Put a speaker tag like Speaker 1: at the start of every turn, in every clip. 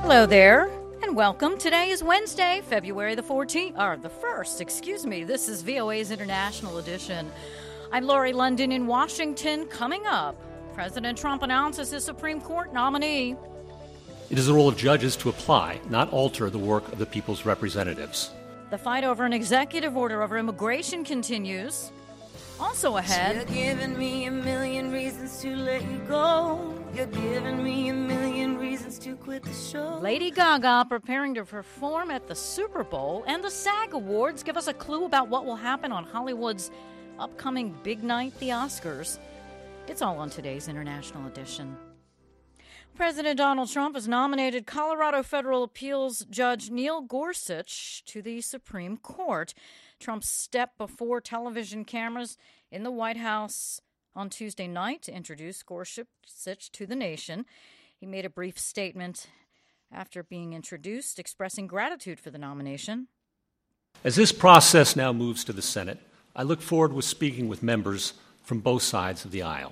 Speaker 1: Hello there, and welcome. Today is Wednesday, February the 14th, or the 1st, excuse me. This is VOA's International Edition. I'm Laurie London in Washington. Coming up, President Trump announces his Supreme Court nominee.
Speaker 2: It is the role of judges to apply, not alter, the work of the people's representatives.
Speaker 1: The fight over an executive order over immigration continues. Also ahead,
Speaker 3: you're giving me a million reasons to let you go. You're giving me a million reasons to quit the show.
Speaker 1: Lady Gaga preparing to perform at the Super Bowl, and the SAG Awards give us a clue about what will happen on Hollywood's upcoming big night, the Oscars. It's all on today's International Edition. President Donald Trump has nominated Colorado Federal Appeals Judge Neil Gorsuch to the Supreme Court. Trump stepped before television cameras in the White House on Tuesday night to introduce Gorsuch to the nation. He made a brief statement after being introduced, expressing gratitude for the nomination.
Speaker 2: As this process now moves to the Senate, I look forward to speaking with members from both sides of the aisle,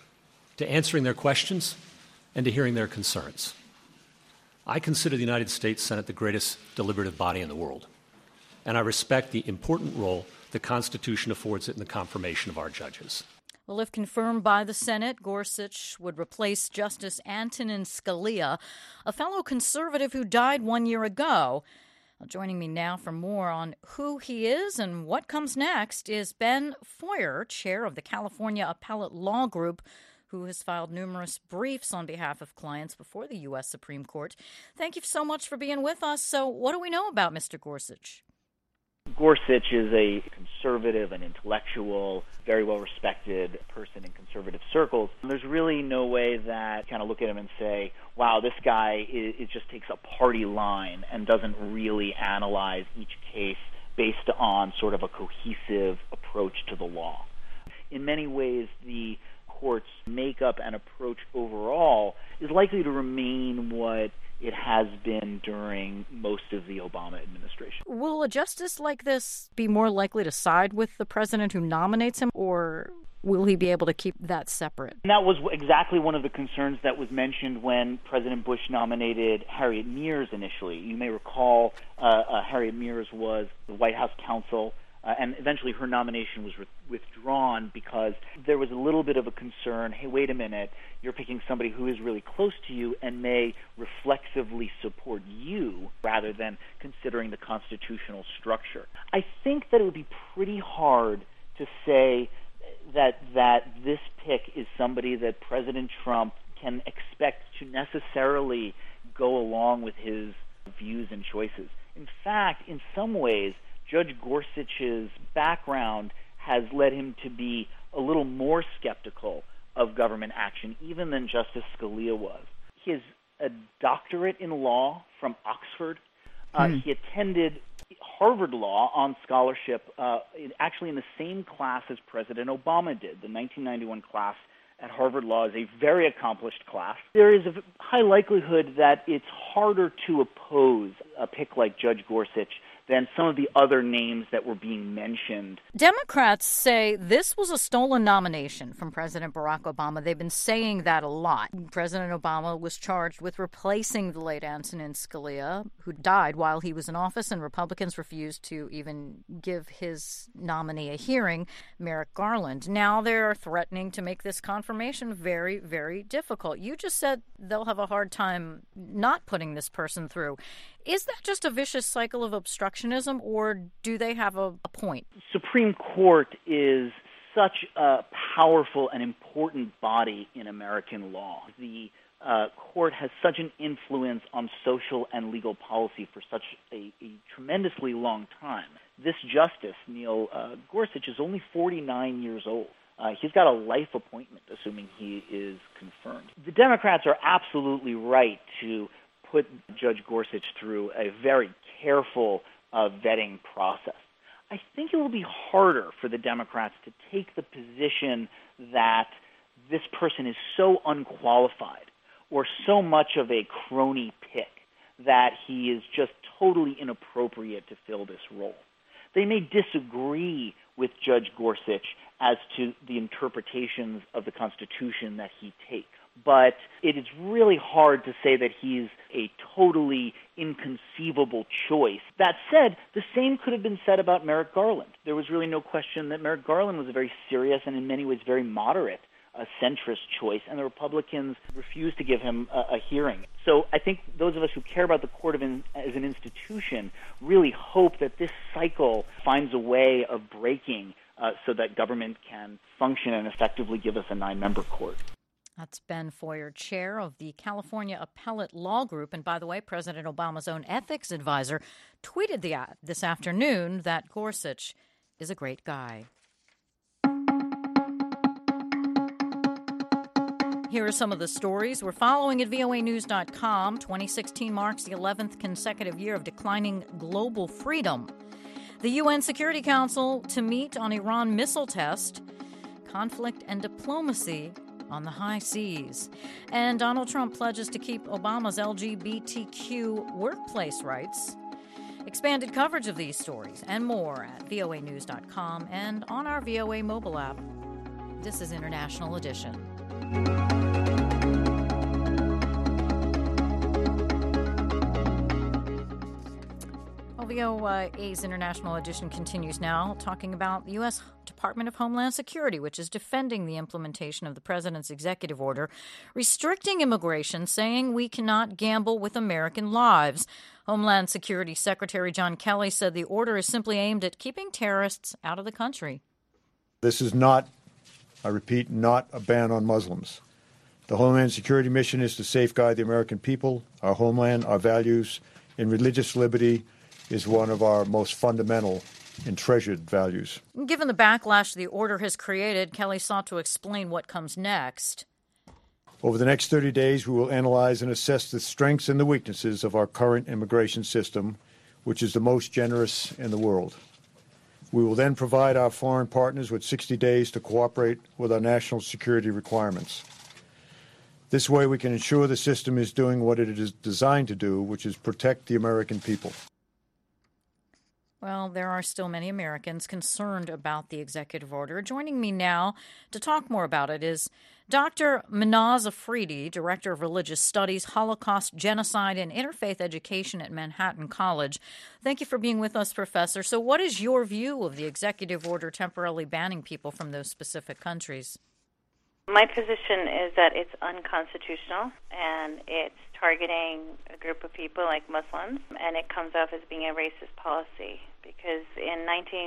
Speaker 2: to answering their questions and to hearing their concerns. I consider the United States Senate the greatest deliberative body in the world, and I respect the important role the Constitution affords it in the confirmation of our judges.
Speaker 1: Well, if confirmed by the Senate, Gorsuch would replace Justice Antonin Scalia, a fellow conservative who died 1 year ago. Joining me now for more on who he is and what comes next is Ben Foyer, chair of the California Appellate Law Group, who has filed numerous briefs on behalf of clients before the U.S. Supreme Court. Thank you so much for being with us. So what do we know about Mr. Gorsuch?
Speaker 4: Gorsuch is a conservative, an intellectual, very well-respected person in conservative circles. There's really no way that you kind of look at him and say, wow, this guy it just takes a party line and doesn't really analyze each case based on sort of a cohesive approach to the law. In many ways, the court's makeup and approach overall is likely to remain what it has been during most of the Obama administration.
Speaker 1: Will a justice like this be more likely to side with the president who nominates him, or will he be able to keep that separate?
Speaker 4: And that was exactly one of the concerns that was mentioned when President Bush nominated Harriet Miers initially. You may recall Harriet Miers was the White House counsel, and eventually her nomination was withdrawn because there was a little bit of a concern, hey, wait a minute, you're picking somebody who is really close to you and may reflexively support you rather than considering the constitutional structure. I think that it would be pretty hard to say that this pick is somebody that President Trump can expect to necessarily go along with his views and choices. In fact, in some ways, Judge Gorsuch's background has led him to be a little more skeptical of government action even than Justice Scalia was. He has a doctorate in law from Oxford. He attended Harvard Law on scholarship, actually in the same class as President Obama did. The 1991 class at Harvard Law is a very accomplished class. There is a high likelihood that it's harder to oppose a pick like Judge Gorsuch than some of the other names that were being mentioned.
Speaker 1: Democrats say this was a stolen nomination from President Barack Obama. They've been saying that a lot. President Obama was charged with replacing the late Antonin Scalia, who died while he was in office, and Republicans refused to even give his nominee a hearing, Merrick Garland. Now they're threatening to make this confirmation very, very difficult. You just said they'll have a hard time not putting this person through. Is that just a vicious cycle of obstructionism, or do they have a point?
Speaker 4: Supreme Court is such a powerful and important body in American law. The court has such an influence on social and legal policy for such a tremendously long time. This justice, Neil Gorsuch, is only 49 years old. He's got a life appointment, assuming he is confirmed. The Democrats are absolutely right to put Judge Gorsuch through a very careful vetting process. I think it will be harder for the Democrats to take the position that this person is so unqualified or so much of a crony pick that he is just totally inappropriate to fill this role. They may disagree with Judge Gorsuch as to the interpretations of the Constitution that he takes. But it is really hard to say that he's a totally inconceivable choice. That said, the same could have been said about Merrick Garland. There was really no question that Merrick Garland was a very serious and in many ways very moderate centrist choice, and the Republicans refused to give him a hearing. So I think those of us who care about the court as an institution really hope that this cycle finds a way of breaking so that government can function and effectively give us a 9-member court.
Speaker 1: That's Ben Foyer, chair of the California Appellate Law Group. And by the way, President Obama's own ethics advisor tweeted this afternoon that Gorsuch is a great guy. Here are some of the stories we're following at voanews.com. 2016 marks the 11th consecutive year of declining global freedom. The UN Security Council to meet on Iran missile test, conflict and diplomacy on the high seas. And Donald Trump pledges to keep Obama's LGBTQ workplace rights. Expanded coverage of these stories and more at voanews.com and on our VOA mobile app. This is International Edition. VOA's International Edition continues now, talking about the U.S. Department of Homeland Security, which is defending the implementation of the president's executive order restricting immigration, saying we cannot gamble with American lives. Homeland Security Secretary John Kelly said the order is simply aimed at keeping terrorists out of the country.
Speaker 5: This is not, I repeat, not a ban on Muslims. The Homeland Security mission is to safeguard the American people, our homeland, our values, and religious liberty is one of our most fundamental and treasured values.
Speaker 1: Given the backlash the order has created, Kelly sought to explain what comes next.
Speaker 5: Over the next 30 days, we will analyze and assess the strengths and the weaknesses of our current immigration system, which is the most generous in the world. We will then provide our foreign partners with 60 days to cooperate with our national security requirements. This way, we can ensure the system is doing what it is designed to do, which is protect the American people.
Speaker 1: Well, there are still many Americans concerned about the executive order. Joining me now to talk more about it is Dr. Mehnaz Afridi, Director of Religious Studies, Holocaust, Genocide, and Interfaith Education at Manhattan College. Thank you for being with us, Professor. So what is your view of the executive order temporarily banning people from those specific countries?
Speaker 6: My position is that it's unconstitutional and it's targeting a group of people like Muslims, and it comes off as being a racist policy because in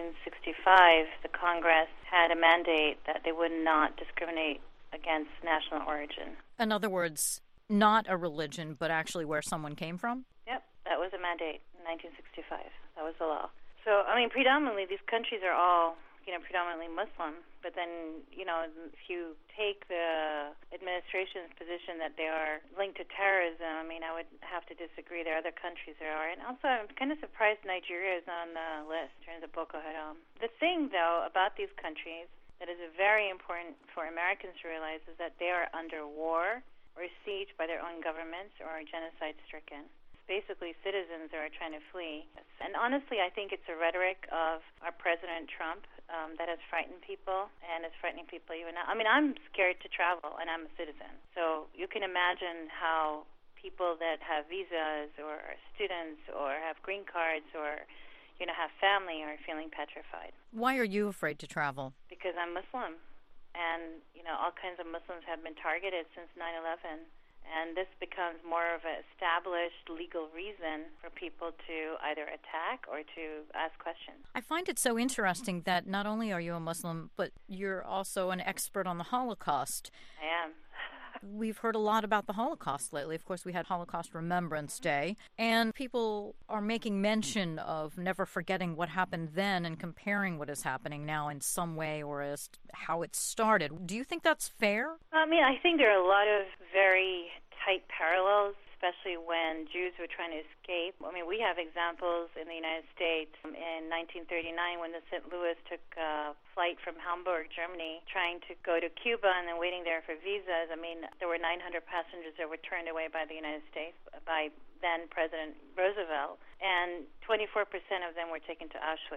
Speaker 6: 1965 the Congress had a mandate that they would not discriminate against national origin.
Speaker 1: In other words, not a religion, but actually where someone came from?
Speaker 6: Yep, that was a mandate in 1965. That was the law. So, predominantly these countries are all predominantly Muslim, but then, if you take the administration's position that they are linked to terrorism, I would have to disagree. There are other countries there are. And also, I'm kind of surprised Nigeria is on the list in terms of Boko Haram. The thing, though, about these countries that is very important for Americans to realize is that they are under war or siege by their own governments or are genocide-stricken. Basically citizens are trying to flee. And honestly, I think it's a rhetoric of our President Trump that has frightened people and is frightening people even now. I'm scared to travel, and I'm a citizen. So you can imagine how people that have visas or are students or have green cards or, have family are feeling petrified.
Speaker 1: Why are you afraid to travel?
Speaker 6: Because I'm Muslim. And, all kinds of Muslims have been targeted since 9/11. And this becomes more of an established legal reason for people to either attack or to ask questions.
Speaker 1: I find it so interesting that not only are you a Muslim, but you're also an expert on the Holocaust.
Speaker 6: I am.
Speaker 1: We've heard a lot about the Holocaust lately. Of course, we had Holocaust Remembrance Day, and people are making mention of never forgetting what happened then and comparing what is happening now in some way or as how it started. Do you think that's fair?
Speaker 6: I think there are a lot of very tight parallels, especially when Jews were trying to escape. We have examples in the United States in 1939 when the St. Louis took a flight from Hamburg, Germany, trying to go to Cuba and then waiting there for visas. There were 900 passengers that were turned away by the United States by then President Roosevelt, and 24% of them were taken to Auschwitz. So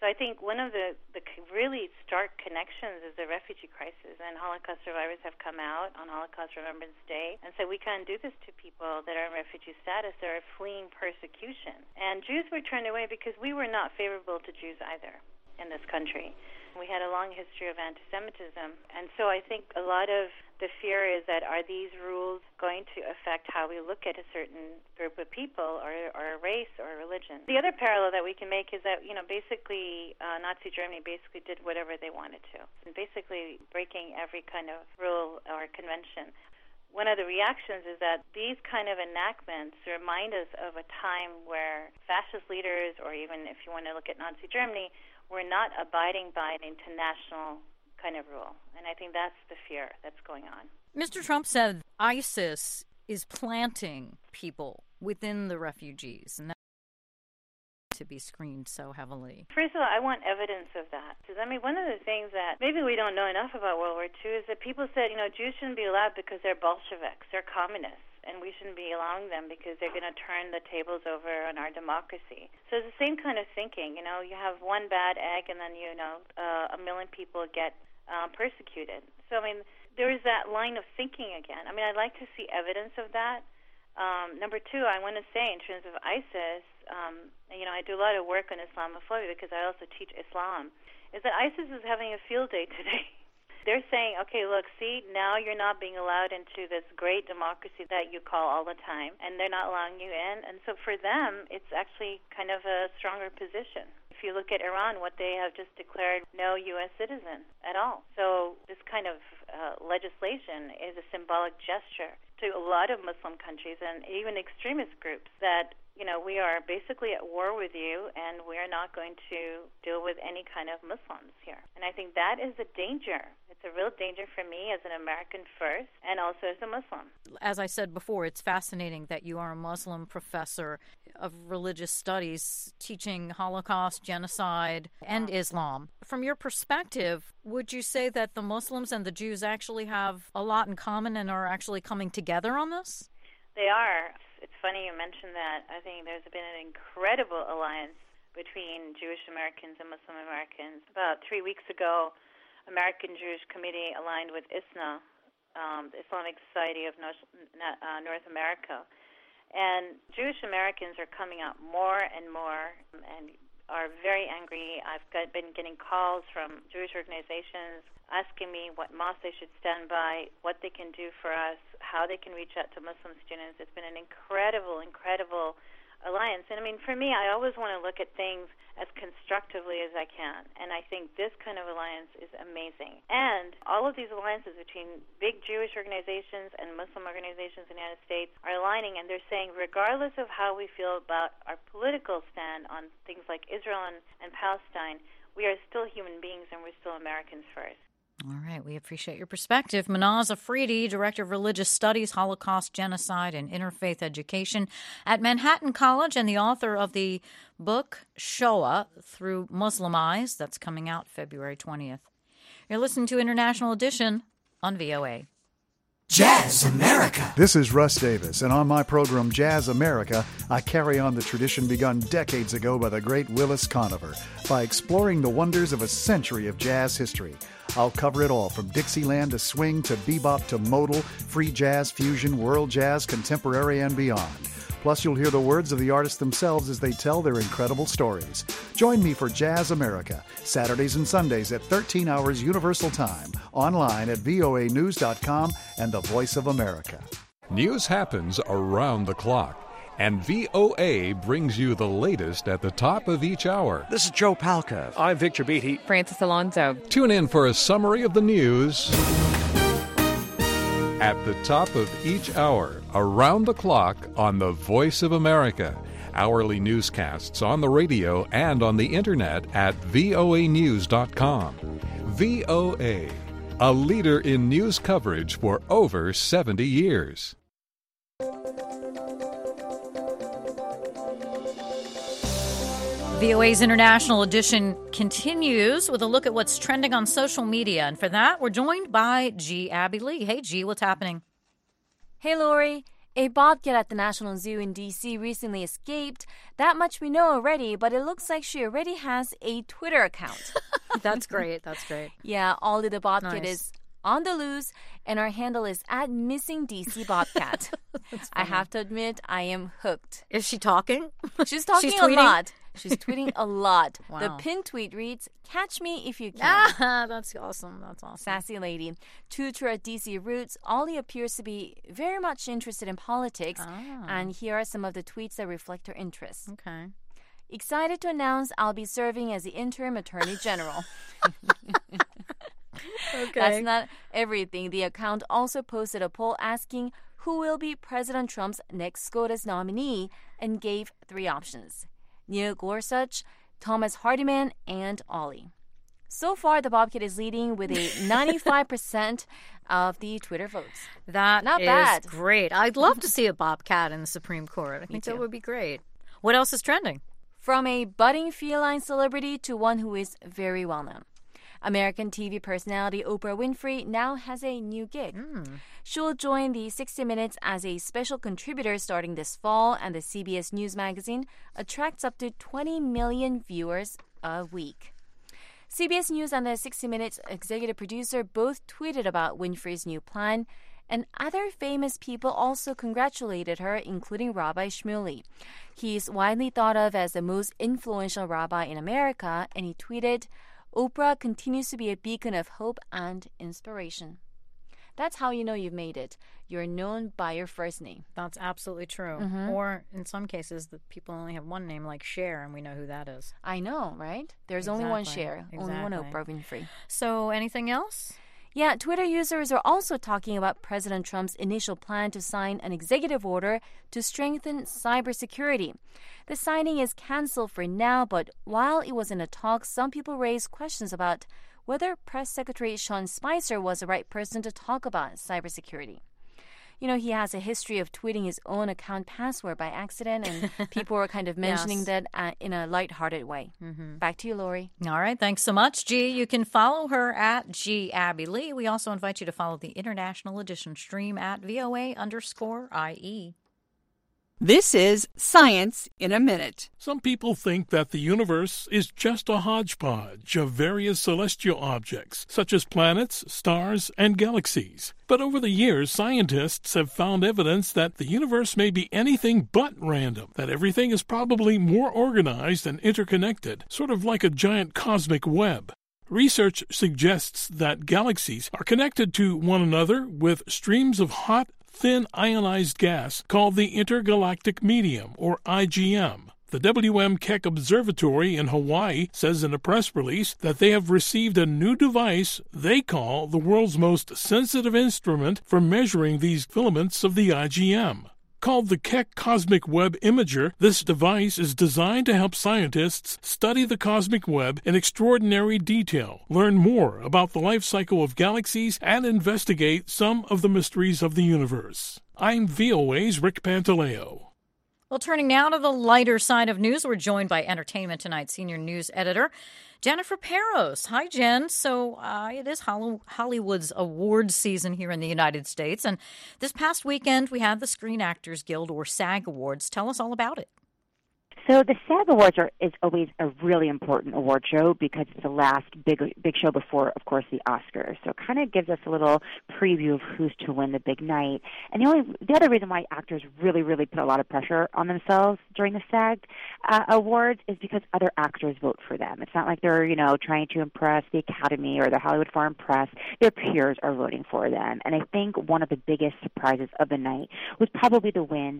Speaker 6: So I think one of the really stark connections is the refugee crisis, and Holocaust survivors have come out on Holocaust Remembrance Day and said we can't do this to people that are in refugee status that are fleeing persecution. And Jews were turned away because we were not favorable to Jews either in this country. We had a long history of anti-Semitism, and so I think a lot of the fear is that are these rules going to affect how we look at a certain group of people or a race or a religion? The other parallel that we can make is that, basically Nazi Germany basically did whatever they wanted to, and basically breaking every kind of rule or convention. One of the reactions is that these kind of enactments remind us of a time where fascist leaders, or even if you want to look at Nazi Germany, were not abiding by an international kind of rule. And I think that's the fear that's going on.
Speaker 1: Mr. Trump said ISIS is planting people within the refugees, and that to be screened so heavily.
Speaker 6: First of all, I want evidence of that. Because, one of the things that maybe we don't know enough about World War II is that people said, Jews shouldn't be allowed because they're Bolsheviks, they're communists, and we shouldn't be allowing them because they're going to turn the tables over on our democracy. So it's the same kind of thinking. You have one bad egg, and then, a million people get persecuted. So, there is that line of thinking again. I'd like to see evidence of that. Number two, I want to say in terms of ISIS, I do a lot of work on Islamophobia because I also teach Islam, is that ISIS is having a field day today. They're saying, okay, look, see, now you're not being allowed into this great democracy that you call all the time, and they're not allowing you in. And so for them, it's actually kind of a stronger position. If you look at Iran, what they have just declared no U.S. citizen at all. So this kind of legislation is a symbolic gesture to a lot of Muslim countries and even extremist groups that, we are basically at war with you and we are not going to deal with any kind of Muslims here. And I think that is a danger. It's a real danger for me as an American first and also as a Muslim.
Speaker 1: As I said before, it's fascinating that you are a Muslim professor of religious studies teaching Holocaust, genocide, and Islam. From your perspective, would you say that the Muslims and the Jews actually have a lot in common and are actually coming together on this?
Speaker 6: They are. It's funny you mentioned that. I think there's been an incredible alliance between Jewish Americans and Muslim Americans. About 3 weeks ago, American Jewish Committee aligned with ISNA, the Islamic Society of North America. And Jewish Americans are coming out more and more and are very angry. I've been getting calls from Jewish organizations asking me what mosque they should stand by, what they can do for us, how they can reach out to Muslim students. It's been an incredible alliance. And for me, I always want to look at things as constructively as I can. And I think this kind of alliance is amazing. And all of these alliances between big Jewish organizations and Muslim organizations in the United States are aligning, and they're saying regardless of how we feel about our political stand on things like Israel and Palestine, we are still human beings and we're still Americans first.
Speaker 1: All right. We appreciate your perspective. Manaz Afridi, Director of Religious Studies, Holocaust, Genocide, and Interfaith Education at Manhattan College and the author of the book Shoah Through Muslim Eyes. That's coming out February 20th. You're listening to International Edition on VOA.
Speaker 7: Jazz America.
Speaker 8: This is Russ Davis, and on my program Jazz America, I carry on the tradition begun decades ago by the great Willis Conover by exploring the wonders of a century of jazz history. I'll cover it all, from Dixieland to swing to bebop to modal, free jazz, fusion, world jazz, contemporary, and beyond. Plus, you'll hear the words of the artists themselves as they tell their incredible stories. Join me for Jazz America, Saturdays and Sundays at 13 hours Universal Time, online at voanews.com and the Voice of America.
Speaker 9: News happens around the clock, and VOA brings you the latest at the top of each hour.
Speaker 7: This is Joe Palca.
Speaker 10: I'm Victor Beatty.
Speaker 11: Francis Alonso.
Speaker 9: Tune in for a summary of the news at the top of each hour, around the clock on the Voice of America. Hourly newscasts on the radio and on the internet at voanews.com. VOA, a leader in news coverage for over 70 years.
Speaker 1: VOA's International Edition continues with a look at what's trending on social media. And for that, we're joined by G. Abby Lee. Hey, G, what's happening?
Speaker 12: Hey, Lori.
Speaker 10: A bobcat at the National Zoo in D.C. recently escaped. That much we know already, but it looks like she already has a Twitter account.
Speaker 1: That's great. That's great.
Speaker 10: Yeah, Ollie the bobcat
Speaker 1: Nice.
Speaker 10: is on the loose, and our handle is @MissingDCBobcat. I have to admit, I am hooked.
Speaker 1: Is she talking?
Speaker 10: She's talking
Speaker 1: She's
Speaker 10: a
Speaker 1: tweeting?
Speaker 10: lot. She's tweeting a lot.
Speaker 1: Wow.
Speaker 10: The pinned tweet reads, "Catch me if you can."
Speaker 1: Ah, that's awesome. That's awesome.
Speaker 10: Sassy lady. True to her DC roots, Ollie appears to be very much interested in politics, and here are some of the tweets that reflect her interests.
Speaker 1: Okay.
Speaker 10: Excited to announce I'll be serving as the interim attorney general.
Speaker 1: Okay.
Speaker 10: That's not everything. The account also posted a poll asking who will be President Trump's next SCOTUS nominee and gave 3 options: Neil Gorsuch, Thomas Hardiman, and Ollie. So far, the bobcat is leading with a 95% of the Twitter votes.
Speaker 1: That
Speaker 10: Not
Speaker 1: is
Speaker 10: bad.
Speaker 1: great. I'd love to see a bobcat in the Supreme Court. I think that
Speaker 10: too.
Speaker 1: would be great. What else is trending?
Speaker 10: From a budding feline celebrity to one who is very well known. American TV personality Oprah Winfrey now has a new gig. She'll join the 60 Minutes as a special contributor starting this fall, and the CBS News magazine attracts up to 20 million viewers a week. CBS News and the 60 Minutes executive producer both tweeted about Winfrey's new plan, and other famous people also congratulated her, including Rabbi Shmuley. He's widely thought of as the most influential rabbi in America, and he tweeted, "Oprah continues to be a beacon of hope and inspiration." That's how you know you've made it. You're known by your first name.
Speaker 1: That's absolutely true.
Speaker 10: Mm-hmm.
Speaker 1: Or in some cases, the people only have one name, like Cher, and we know who that is.
Speaker 10: I know, right? There's only one
Speaker 1: Exactly.
Speaker 10: Cher, only one Oprah Winfrey.
Speaker 1: So, anything else?
Speaker 10: Yeah, Twitter users are also talking about President Trump's initial plan to sign an executive order to strengthen cybersecurity. The signing is canceled for now, but while it was in a talk, some people raised questions about whether Press Secretary Sean Spicer was the right person to talk about cybersecurity. You know, he has a history of tweeting his own account password by accident, and people were kind of mentioning
Speaker 1: Yes.
Speaker 10: that in a lighthearted way. Back to you, Lori.
Speaker 1: All right. Thanks so much, G. You can follow her at @GAbbyLee. We also invite you to follow the International Edition stream at VOA_IE.
Speaker 11: This is Science in a Minute.
Speaker 12: Some people think that the universe is just a hodgepodge of various celestial objects, such as planets, stars, and galaxies. But over the years, scientists have found evidence that the universe may be anything but random, that everything is probably more organized and interconnected, sort of like a giant cosmic web. Research suggests that galaxies are connected to one another with streams of hot, thin ionized gas called the intergalactic medium, or IGM. The W.M. Keck Observatory in Hawaii says in a press release that they have received a new device they call the world's most sensitive instrument for measuring these filaments of the IGM. Called the Keck Cosmic Web Imager, this device is designed to help scientists study the cosmic web in extraordinary detail, learn more about the life cycle of galaxies, and investigate some of the mysteries of the universe. I'm VOA's Rick Pantaleo.
Speaker 1: Well, turning now to the lighter side of news, we're joined by Entertainment Tonight senior news editor Jennifer Peros. Hi, Jen. So it is Hollywood's awards season here in the United States. And this past weekend, we had the Screen Actors Guild, or SAG Awards. Tell us all about it.
Speaker 13: So the SAG Awards is always a really important award show because it's the last big show before, of course, the Oscars. So it kind of gives us a little preview of who's to win the big night. And the other reason why actors really, really put a lot of pressure on themselves during the SAG Awards is because other actors vote for them. It's not like they're, trying to impress the Academy or the Hollywood Foreign Press. Their peers are voting for them. And I think one of the biggest surprises of the night was probably the win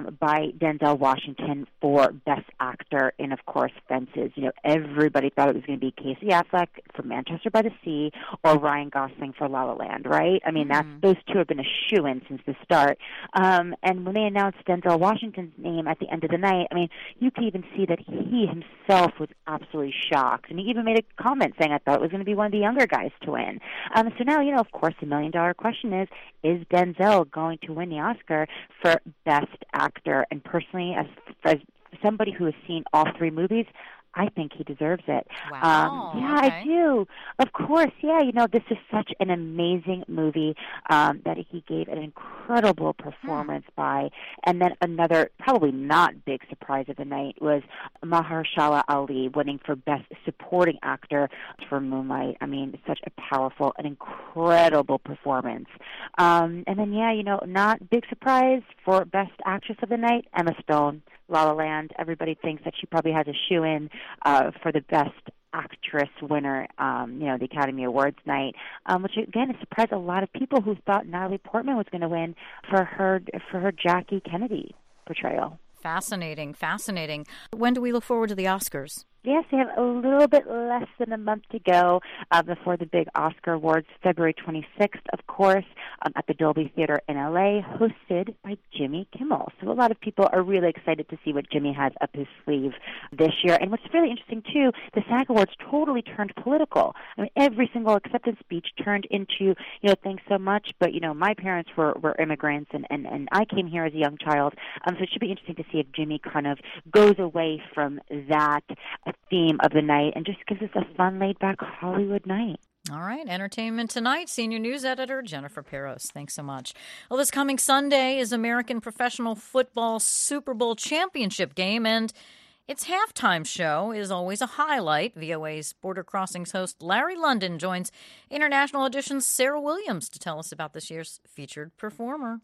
Speaker 13: by Denzel Washington for Best Actor in, of course, Fences. Everybody thought it was going to be Casey Affleck for Manchester by the Sea or Ryan Gosling for La La Land, right? I mean, those two have been a shoo-in since the start. And when they announced Denzel Washington's name at the end of the night, I mean, you could even see that he himself was absolutely shocked. And he even made a comment saying, I thought it was going to be one of the younger guys to win. So now, of course, the million-dollar question is Denzel going to win the Oscar for Best Actor? And personally, as somebody who has seen all 3 movies, I think he deserves it.
Speaker 10: Wow.
Speaker 13: Okay. I do. Of course, yeah. This is such an amazing movie that he gave an incredible performance by, and then another probably not big surprise of the night was Mahershala Ali winning for Best Supporting Actor for Moonlight. I mean, such a powerful and incredible performance. And then, not big surprise for Best Actress of the night, Emma Stone, La La Land. Everybody thinks that she probably has a shoe-in for the Best Actress winner, the Academy Awards night, which again surprised a lot of people who thought Natalie Portman was going to win for her Jackie Kennedy portrayal.
Speaker 1: Fascinating. When do we look forward to the Oscars?
Speaker 13: Yes, we have a little bit less than a month to go before the big Oscar Awards, February 26th, of course, at the Dolby Theater in L.A., hosted by Jimmy Kimmel. So a lot of people are really excited to see what Jimmy has up his sleeve this year. And what's really interesting, too, the SAG Awards totally turned political. I mean, every single acceptance speech turned into, thanks so much, but, my parents were immigrants, and I came here as a young child. So it should be interesting to see if Jimmy kind of goes away from that theme of the night and just gives us a fun, laid-back Hollywood night.
Speaker 1: All right, Entertainment Tonight, Senior News Editor Jennifer Peros. Thanks so much. Well, this coming Sunday is American Professional Football Super Bowl Championship game, and its halftime show is always a highlight. VOA's Border Crossings host Larry London joins International Edition's Sarah Williams to tell us about this year's featured performer.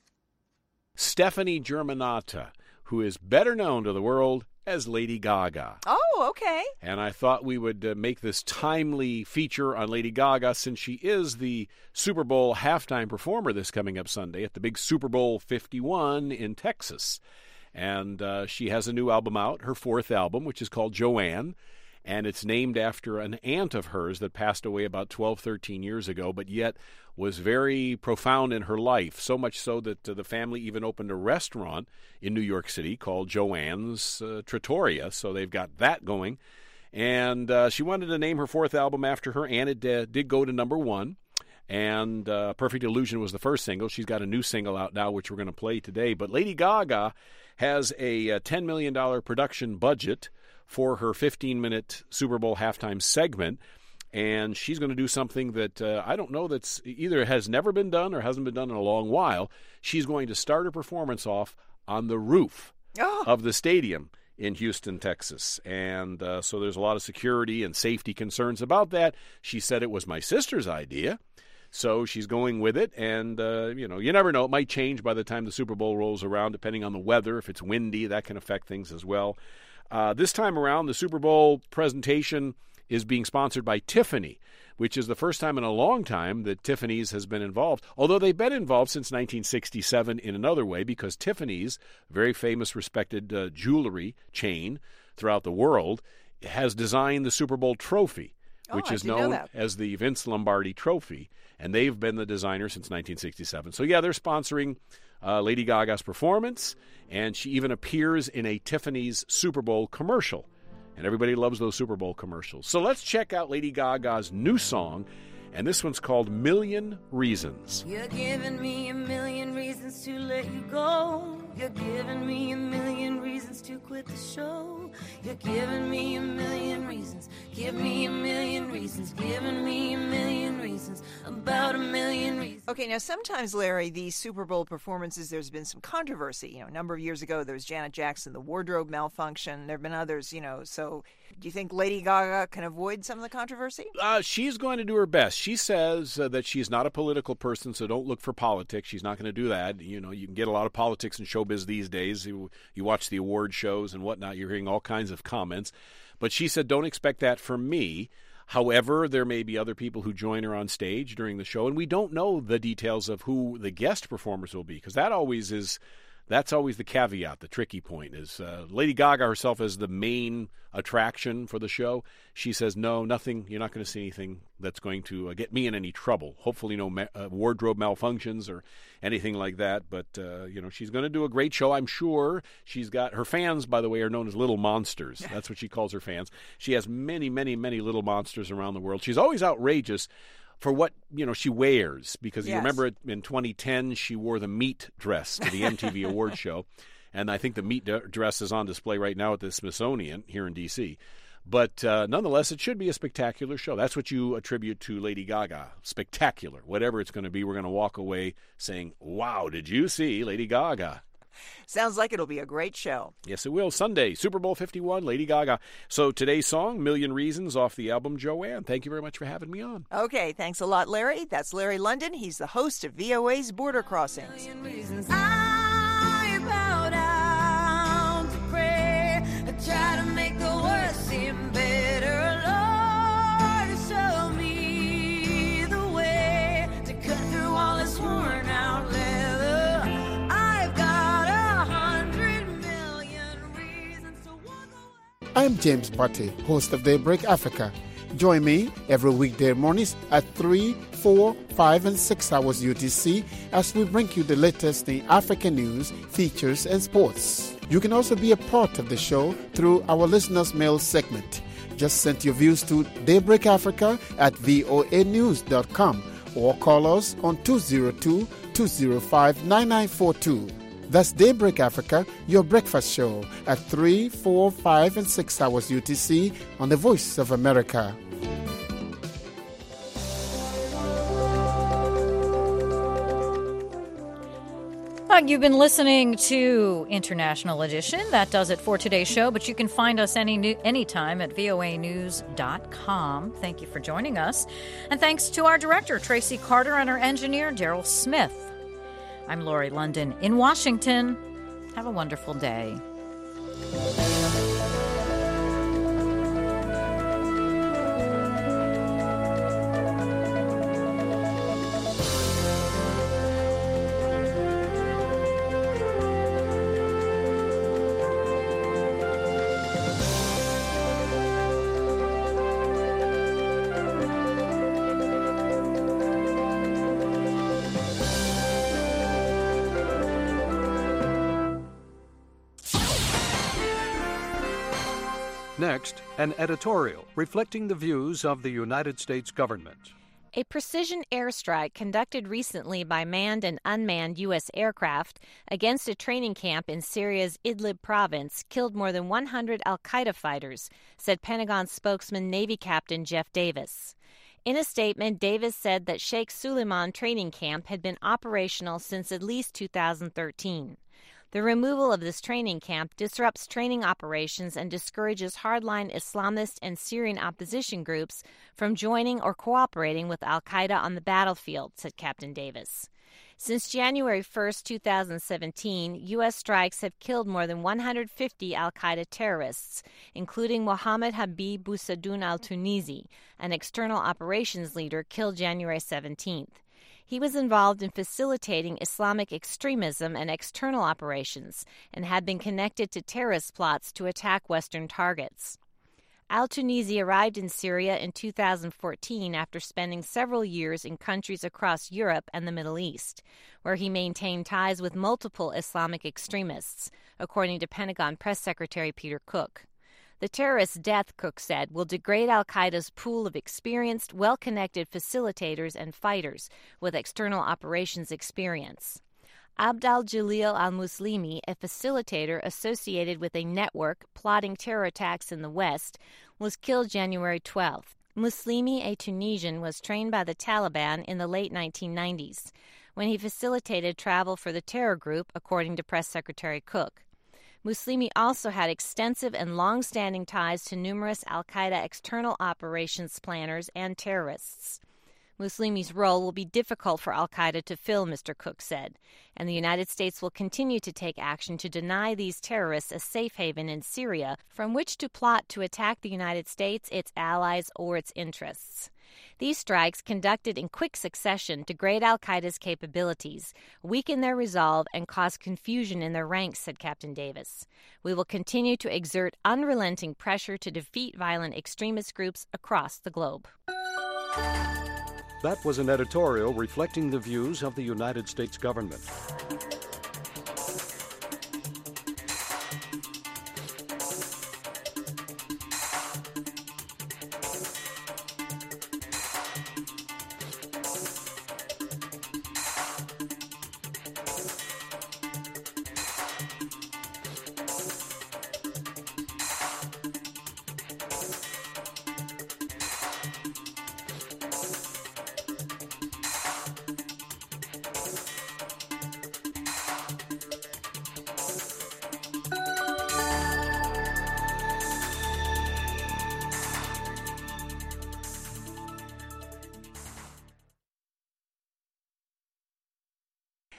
Speaker 14: Stefani Germanotta, who is better known to the world as Lady Gaga.
Speaker 15: Oh, okay.
Speaker 14: And I thought we would make this timely feature on Lady Gaga since she is the Super Bowl halftime performer this coming up Sunday at the big Super Bowl 51 in Texas. And she has a new album out, her fourth album, which is called Joanne. And it's named after an aunt of hers that passed away about 12, 13 years ago, but yet was very profound in her life, so much so that the family even opened a restaurant in New York City called Joanne's Trattoria, so they've got that going. And she wanted to name her fourth album after her aunt. It did go to number one, and Perfect Illusion was the first single. She's got a new single out now, which we're going to play today. But Lady Gaga has a $10 million production budget for her 15-minute Super Bowl halftime segment, and she's going to do something that I don't know that's either has never been done or hasn't been done in a long while. She's going to start her performance off on the roof of the stadium in Houston, Texas, and so there's a lot of security and safety concerns about that. She said it was my sister's idea, so she's going with it, and you never know. It might change by the time the Super Bowl rolls around, depending on the weather. If it's windy, that can affect things as well. This time around, the Super Bowl presentation is being sponsored by Tiffany, which is the first time in a long time that Tiffany's has been involved, although they've been involved since 1967 in another way, because Tiffany's, very famous, respected jewelry chain throughout the world, has designed the Super Bowl trophy, which is known as the Vince Lombardi Trophy, and they've been the designer since 1967. So, yeah, they're sponsoring Lady Gaga's performance, and she even appears in a Tiffany's Super Bowl commercial. And everybody loves those Super Bowl commercials. So let's check out Lady Gaga's new song, and this one's called Million Reasons.
Speaker 3: You're giving me a million reasons to let you go. You're giving me a million reasons to quit the show. You're giving me a million reasons. Give me a million reasons. Giving me a million reasons. About a million reasons.
Speaker 15: Okay, now sometimes, Larry, these Super Bowl performances, there's been some controversy. A number of years ago, there was Janet Jackson, the wardrobe malfunction. There have been others, so do you think Lady Gaga can avoid some of the controversy?
Speaker 14: She's going to do her best. She says that she's not a political person, so don't look for politics. She's not going to do that. You can get a lot of politics in showbiz these days. You watch the award shows and whatnot, you're hearing all kinds of comments. But she said, don't expect that from me. However, there may be other people who join her on stage during the show, and we don't know the details of who the guest performers will be, because that's always the caveat, the tricky point, is Lady Gaga herself as the main attraction for the show. She says, no, nothing, you're not going to see anything that's going to get me in any trouble. Hopefully no wardrobe malfunctions or anything like that, but, she's going to do a great show, I'm sure. She's got, her fans, by the way, are known as little monsters. That's what she calls her fans. She has many, many, many little monsters around the world. She's always outrageous for what, she wears, because you remember in 2010, she wore the meat dress to the MTV Awards show, and I think the meat dress is on display right now at the Smithsonian here in D.C., But nonetheless, it should be a spectacular show. That's what you attribute to Lady Gaga. Spectacular. Whatever it's going to be, we're going to walk away saying, wow, did you see Lady Gaga?
Speaker 15: Sounds like it'll be a great show.
Speaker 14: Yes, it will. Sunday, Super Bowl 51, Lady Gaga. So today's song, Million Reasons, off the album Joanne. Thank you very much for having me on.
Speaker 15: Okay, thanks a lot, Larry. That's Larry London. He's the host of VOA's Border Crossings.
Speaker 3: I bow down to pray. I try to make the worst seem better. Lord, show me the way to cut through all this worn out leather. I've got 100 million reasons to walk away.
Speaker 16: I'm James Butte, host of Daybreak Africa. Join me every weekday mornings at 3, 4, 5, and 6 hours UTC as we bring you the latest in African news, features, and sports. You can also be a part of the show through our listeners' mail segment. Just send your views to Daybreak Africa at voanews.com or call us on 202-205-9942. That's Daybreak Africa, your breakfast show at 3, 4, 5, and 6 hours UTC on the Voice of America.
Speaker 1: You've been listening to International Edition. That does it for today's show, but you can find us anytime at voanews.com. Thank you for joining us. And thanks to our director, Tracy Carter, and our engineer, Daryl Smith. I'm Lori London in Washington. Have a wonderful day.
Speaker 17: Next, an editorial reflecting the views of the United States government.
Speaker 18: A precision airstrike conducted recently by manned and unmanned U.S. aircraft against a training camp in Syria's Idlib province killed more than 100 al-Qaeda fighters, said Pentagon spokesman Navy Captain Jeff Davis. In a statement, Davis said that Sheikh Suleiman training camp had been operational since at least 2013. The removal of this training camp disrupts training operations and discourages hardline Islamist and Syrian opposition groups from joining or cooperating with al-Qaeda on the battlefield, said Captain Davis. Since January 1, 2017, U.S. strikes have killed more than 150 al-Qaeda terrorists, including Mohammed Habib Bousadoun al-Tunisi, an external operations leader killed January 17th. He was involved in facilitating Islamic extremism and external operations and had been connected to terrorist plots to attack Western targets. Al-Tunisi arrived in Syria in 2014 after spending several years in countries across Europe and the Middle East, where he maintained ties with multiple Islamic extremists, according to Pentagon Press Secretary Peter Cook. The terrorist's death, Cook said, will degrade al-Qaeda's pool of experienced, well-connected facilitators and fighters with external operations experience. Abd al-Jalil al-Muslimi, a facilitator associated with a network plotting terror attacks in the West, was killed January 12th. Muslimi, a Tunisian, was trained by the Taliban in the late 1990s, when he facilitated travel for the terror group, according to Press Secretary Cook. Muslimi also had extensive and long-standing ties to numerous al-Qaeda external operations planners and terrorists. Muslimi's role will be difficult for al-Qaeda to fill, Mr. Cook said, and the United States will continue to take action to deny these terrorists a safe haven in Syria from which to plot to attack the United States, its allies, or its interests. These strikes, conducted in quick succession, degrade al-Qaeda's capabilities, weaken their resolve, and cause confusion in their ranks, said Captain Davis. We will continue to exert unrelenting pressure to defeat violent extremist groups across the globe.
Speaker 17: That was an editorial reflecting the views of the United States government.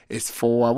Speaker 16: It's 4